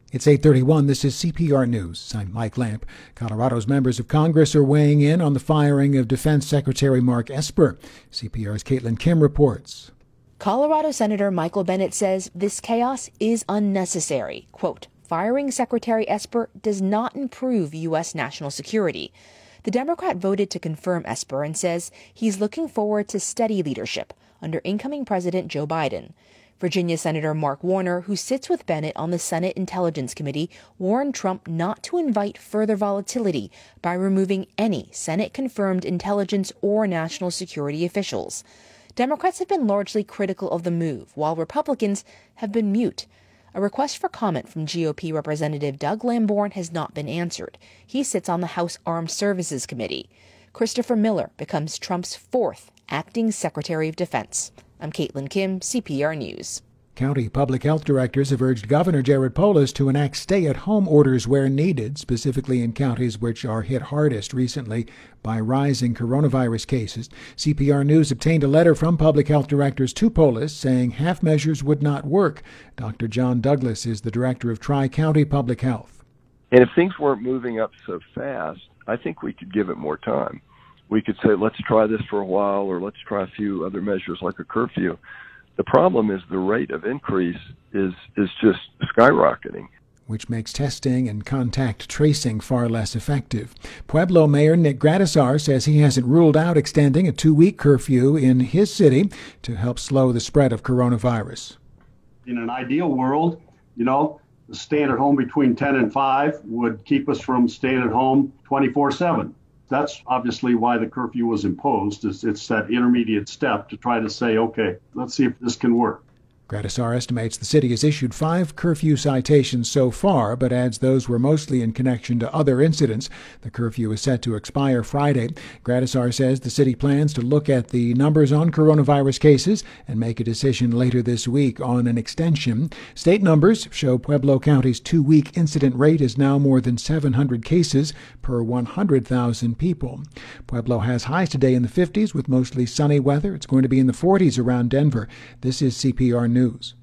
It's 8:31. This is CPR News. I'm Mike Lamp. Colorado's members of Congress are weighing in on the firing of Defense Secretary Mark Esper. CPR's Caitlin Kim reports. Colorado Senator Michael Bennet says this chaos is unnecessary. Quote, firing Secretary Esper does not improve U.S. national security. The Democrat voted to confirm Esper and says he's looking forward to steady leadership under incoming President Joe Biden. Virginia Senator Mark Warner, who sits with Bennet on the Senate Intelligence Committee, warned Trump not to invite further volatility by removing any Senate-confirmed intelligence or national security officials. Democrats have been largely critical of the move, while Republicans have been mute. A request for comment from GOP Representative Doug Lamborn has not been answered. He sits on the House Armed Services Committee. Christopher Miller becomes Trump's fourth acting Secretary of Defense. I'm Caitlin Kim, CPR News. County public health directors have urged Governor Jared Polis to enact stay-at-home orders where needed, specifically in counties which are hit hardest recently by rising coronavirus cases. CPR News obtained a letter from public health directors to Polis saying half measures would not work. Dr. John Douglas is the director of Tri-County Public Health. And if things weren't moving up so fast, I think we could give it more time. We could say, let's try this for a while, or let's try a few other measures like a curfew. The problem is the rate of increase is just skyrocketing, which makes testing and contact tracing far less effective. Pueblo Mayor Nick Gradisar says he hasn't ruled out extending a 2-week curfew in his city to help slow the spread of coronavirus. In an ideal world, staying at home between 10 and 5 would keep us from staying at home 24/7. That's obviously why the curfew was imposed. It's that intermediate step to try to say, okay, let's see if this can work. Gradisar estimates the city has issued 5 curfew citations so far, but adds those were mostly in connection to other incidents. The curfew is set to expire Friday. Gradisar says the city plans to look at the numbers on coronavirus cases and make a decision later this week on an extension. State numbers show Pueblo County's 2-week incident rate is now more than 700 cases per 100,000 people. Pueblo has highs today in the 50s with mostly sunny weather. It's going to be in the 40s around Denver. This is CPR News.